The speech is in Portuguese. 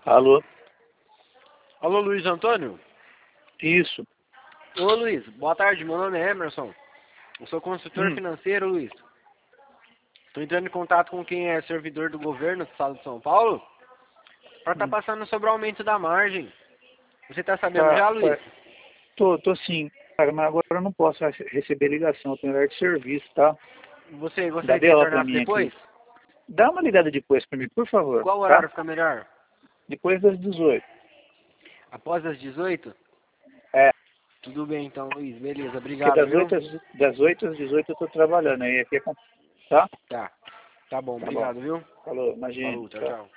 Alô? Alô, Luiz Antônio? Isso. Ô, Luiz, boa tarde, meu nome é Emerson. Eu sou consultor financeiro, Luiz. Estou entrando em contato com quem é servidor do governo do estado de São Paulo para estar passando sobre o aumento da margem. Você está sabendo já, Luiz? Tô sim. Cara, mas agora eu não posso receber ligação, eu tenho horário de serviço, tá? Você Dá gostaria que B.O. pra retornasse mim depois? aqui. Dá uma ligada depois pra mim, por favor. Qual Tá? horário fica melhor? Depois das 18. Após as 18? É, Tudo bem então, Luiz. Beleza, porque obrigado, viu? das 8 às 18 eu tô trabalhando aí. Aqui é tá? Tá bom, Tá bom. obrigado, viu? Falou, imagina. Falou, tchau, Tchau. tchau.